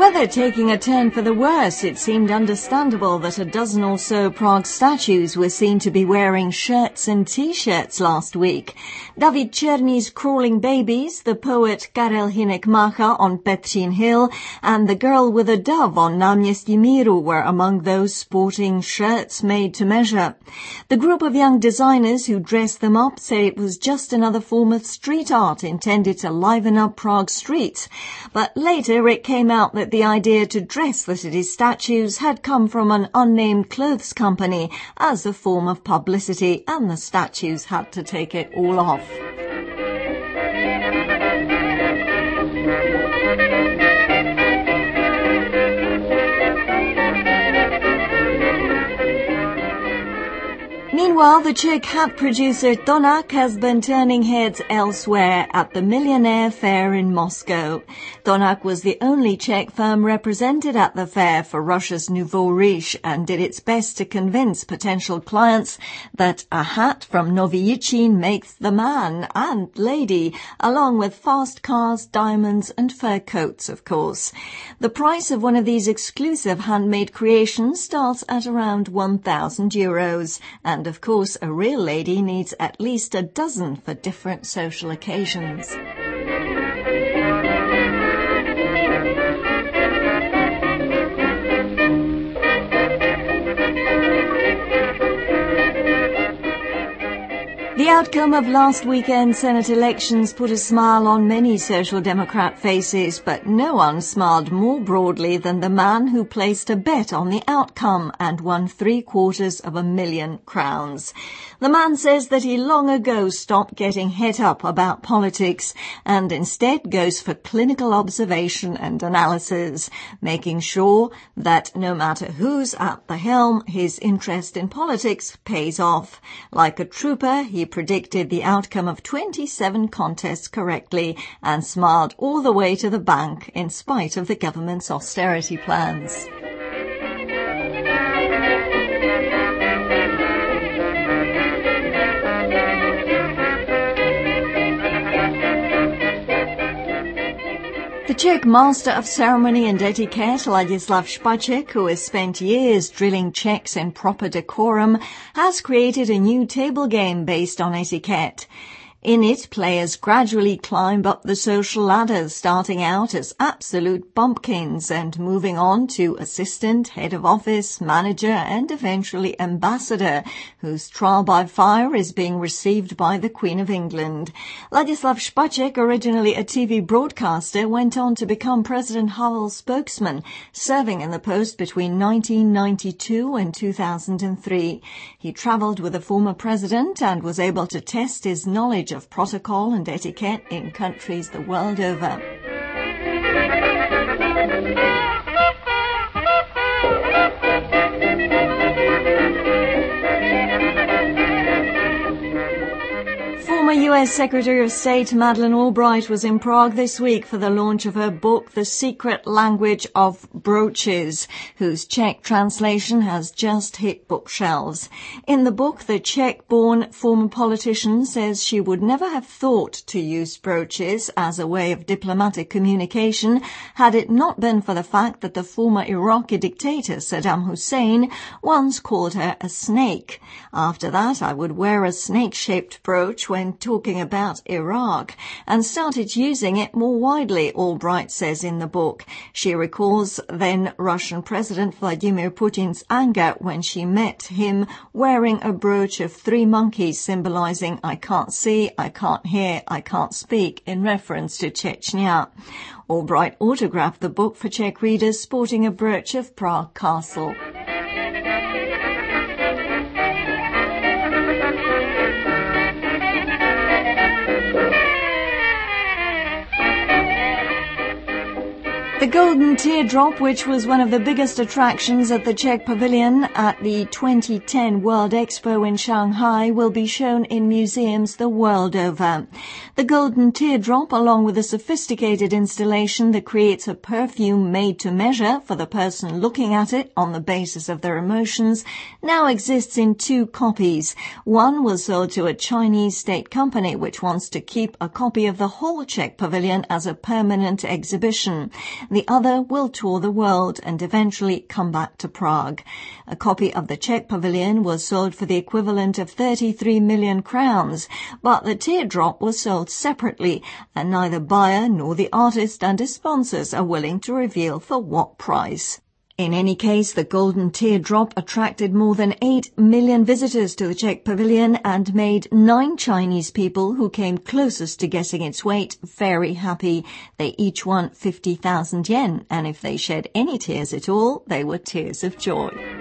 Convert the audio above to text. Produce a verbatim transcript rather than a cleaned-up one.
weather taking a turn for the worse, it seemed understandable that a dozen or so Prague statues were seen to be wearing shirts and T-shirts last week. David Černy's Crawling Babies, the poet Karel Hynek-Mácha on Petřín Hill, and the Girl with a Dove on Náměstí Míru were among those sporting shirts made to measure. The group of young designers who dressed them up said it was just another form of street art intended to liven up Prague's streets. But later it came out that the idea to dress the city's statues had come from an unnamed clothes company as a form of publicity, and the statues had to take it all off. Meanwhile, the Czech hat producer Tonak has been turning heads elsewhere at the Millionaire Fair in Moscow. Tonak was the only Czech firm represented at the fair for Russia's Nouveau Riche and did its best to convince potential clients that a hat from Novyichin makes the man and lady, along with fast cars, diamonds and fur coats, of course. The price of one of these exclusive handmade creations starts at around one thousand euros, and of course, a real lady needs at least a dozen for different social occasions. The outcome of last weekend's Senate elections put a smile on many Social Democrat faces, but no one smiled more broadly than the man who placed a bet on the outcome and won three quarters of a million crowns. The man says that he long ago stopped getting het up about politics and instead goes for clinical observation and analysis, making sure that no matter who's at the helm, his interest in politics pays off. Like a trooper, he predicted the outcome of twenty-seven contests correctly and smiled all the way to the bank in spite of the government's austerity plans. The Czech master of ceremony and etiquette, Ladislav Špaček, who has spent years drilling Czechs in proper decorum, has created a new table game based on etiquette. In it, players gradually climb up the social ladder, starting out as absolute bumpkins and moving on to assistant, head of office, manager, and eventually ambassador, whose trial by fire is being received by the Queen of England. Ladislav Špaček, originally a T V broadcaster, went on to become President Havel's spokesman, serving in the post between nineteen ninety-two and two thousand three. He travelled with the former president and was able to test his knowledge of protocol and etiquette in countries the world over. Former U S Secretary of State Madeleine Albright was in Prague this week for the launch of her book, The Secret Language of Brooches, whose Czech translation has just hit bookshelves. In the book, the Czech-born former politician says she would never have thought to use brooches as a way of diplomatic communication had it not been for the fact that the former Iraqi dictator Saddam Hussein once called her a snake. After that, I would wear a snake-shaped brooch when talking about Iraq, and started using it more widely, Albright says in the book. She recalls then Russian President Vladimir Putin's anger when she met him wearing a brooch of three monkeys symbolizing I can't see, I can't hear, I can't speak, in reference to Chechnya. Albright autographed the book for Czech readers sporting a brooch of Prague Castle. The Golden Teardrop, which was one of the biggest attractions at the Czech Pavilion at the twenty ten World Expo in Shanghai, will be shown in museums the world over. The Golden Teardrop, along with a sophisticated installation that creates a perfume made to measure for the person looking at it on the basis of their emotions, now exists in two copies. One was sold to a Chinese state company which wants to keep a copy of the whole Czech Pavilion as a permanent exhibition. The other will tour the world and eventually come back to Prague. A copy of the Czech pavilion was sold for the equivalent of thirty-three million crowns, but the teardrop was sold separately, and neither buyer nor the artist and his sponsors are willing to reveal for what price. In any case, the golden teardrop attracted more than eight million visitors to the Czech pavilion and made nine Chinese people who came closest to guessing its weight very happy. They each won fifty thousand yen, and if they shed any tears at all, they were tears of joy.